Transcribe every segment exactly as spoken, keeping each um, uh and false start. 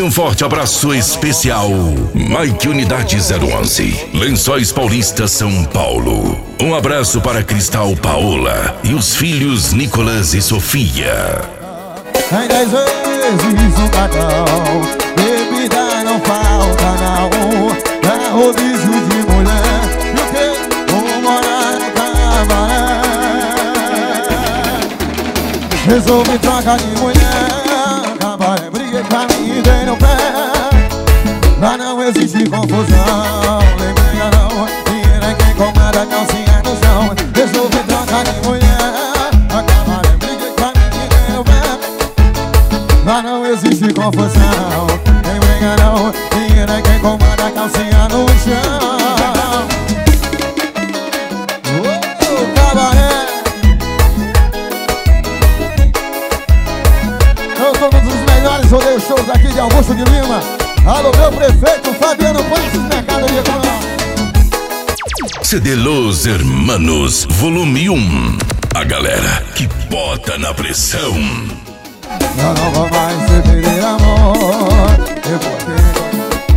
Um forte abraço especial, Mike Unidade zero onze, Lençóis Paulista, São Paulo. Um abraço para Cristal Paola e os filhos Nicolas e Sofia. Em dez vezes um cartão, bebida não falta não. É rodízio de mulher, e o que? Vou morar no cabaré. Resolvi trocar de mulher, cabaré, briguei pra mim e dei no pé. Pra não existir confusão, lembrei não, dinheiro é quem comanda a calcinha no chão. Resolvi trocar de mulher, cabaré, briguei pra mim e dei no pé. Pra não existir confusão, nem briga não, dinheiro é quem comanda a calcinha no chão. Oh, cabaré. Eu sou um dos melhores rodeio shows aqui de Augusto de Lima. Alô, meu prefeito Fabiano Pontes, Mercado de Economia. C D Los Hermanos, volume um. A galera que bota na pressão. Eu não vou mais te pedir amor, eu vou ter.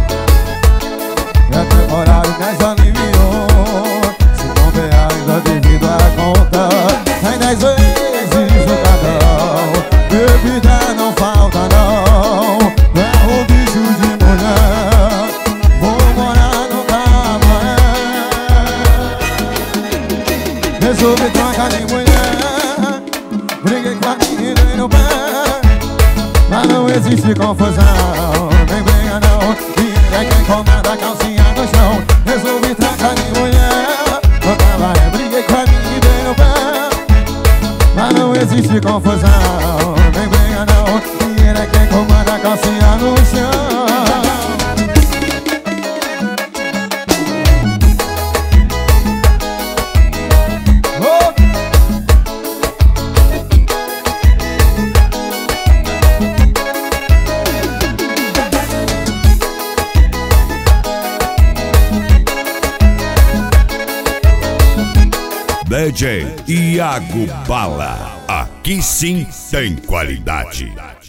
É temporário, mas aliviou. Se não ver ainda devido à conta, em dez vezes o cartão. Bebida não falta não, é rodízio de mulher. Vou morar no cabaré. Resolvi trocar de mulher, briguei com a menina e no pé. Pra não existe confusão, nem briga não, dinheiro é quem comanda a calcinha no chão. Resolvi trocar de mulher, no cabaré, briguei com a menina e dei no pé. Pra não existe confusão, nem briga não, dinheiro é quem comanda a calcinha no chão. D J Iago Bala, aqui sim tem qualidade.